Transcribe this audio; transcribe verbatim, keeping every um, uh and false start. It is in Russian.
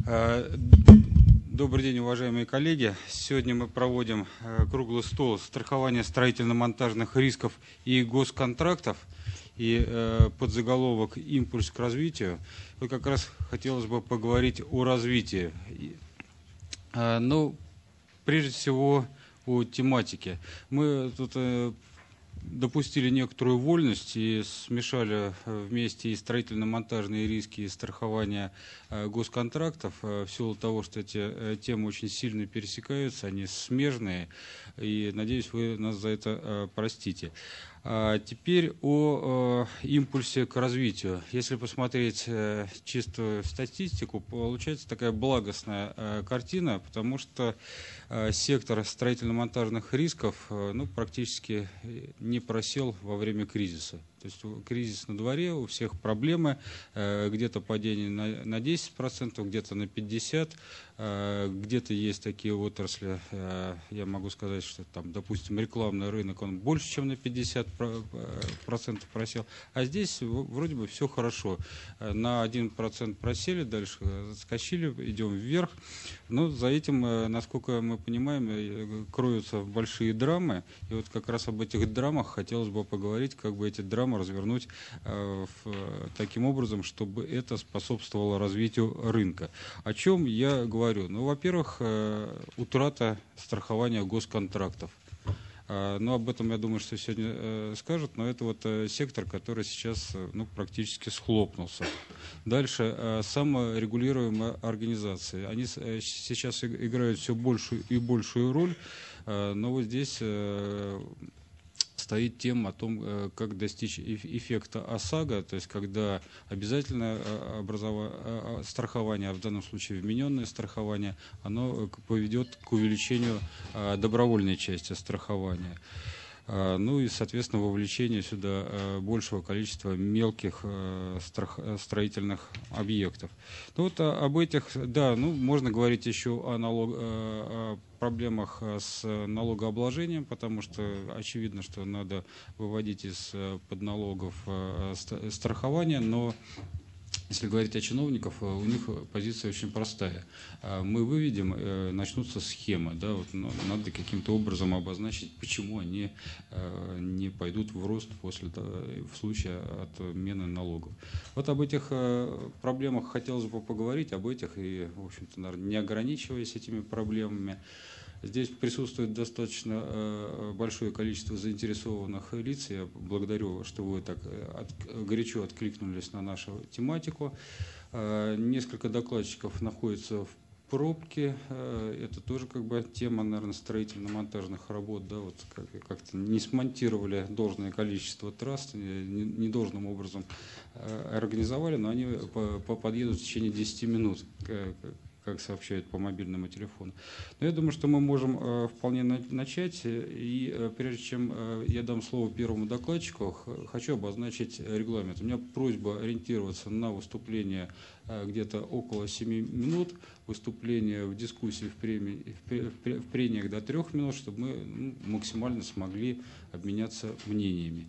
Э, Добрый день, уважаемые коллеги. Сегодня мы проводим э, круглый стол страхования строительно-монтажных рисков и госконтрактов. И э, под заголовок «Импульс к развитию» вот как раз хотелось бы поговорить о развитии. Э, ну, прежде всего, о тематике. Мы тут э, допустили некоторую вольность и смешали вместе и строительно-монтажные риски, и страхование госконтрактов, в силу того, что эти темы очень сильно пересекаются, они смежные, и, надеюсь, вы нас за это простите. А теперь о импульсе к развитию. Если посмотреть чистую статистику, получается такая благостная картина, потому что сектор строительно-монтажных рисков ну, практически не просел во время кризиса. То есть кризис на дворе, у всех проблемы, где-то падение на, на десять процентов, где-то на пятьдесят процентов, где-то есть такие отрасли, я могу сказать, что там, допустим, рекламный рынок, он больше, чем на пятьдесят процентов просел, а здесь вроде бы все хорошо. На один процент просели, дальше скачили, идем вверх, но за этим, насколько мы понимаем, кроются большие драмы, и вот как раз об этих драмах хотелось бы поговорить, как бы эти драмы развернуть э, в, таким образом, чтобы это способствовало развитию рынка. О чем я говорю? Ну, во-первых, э, утрата страхования госконтрактов. Э, ну, об этом, я думаю, что сегодня э, скажут, но это вот э, сектор, который сейчас э, ну, практически схлопнулся. Дальше, э, саморегулируемые организации. Они э, сейчас играют все большую и большую роль, э, но вот здесь... Э, стоит тема о том, как достичь эффекта ОСАГО, то есть когда обязательное страхование, а в данном случае вмененное страхование, оно поведет к увеличению добровольной части страхования. Ну и, соответственно, вовлечение сюда большего количества мелких строительных объектов. Ну вот об этих, да, ну можно говорить еще о, налог, о проблемах с налогообложением, потому что очевидно, что надо выводить из-под налогов страхование, но если говорить о чиновниках, у них позиция очень простая. Мы выведем, начнутся схемы, да, вот надо каким-то образом обозначить, почему они не пойдут в рост после, в случае отмены налогов. Вот об этих проблемах хотелось бы поговорить, об этих, и, в общем-то, наверное, не ограничиваясь этими проблемами. Здесь присутствует достаточно большое количество заинтересованных лиц. Я благодарю, что вы так горячо откликнулись на нашу тематику. Несколько докладчиков находятся в пробке. Это тоже как бы тема, наверное, строительно-монтажных работ. Да, вот как-то не смонтировали должное количество трасс, недолжным образом организовали, но они подъедут в течение десяти минут, как сообщают по мобильному телефону. Но я думаю, что мы можем э, вполне на, начать. И э, прежде чем э, я дам слово первому докладчику, хочу обозначить регламент. У меня просьба ориентироваться на выступление э, где-то около семи минут, выступление в дискуссии в, премии, в, в прениях до трех минут, чтобы мы ну, максимально смогли обменяться мнениями.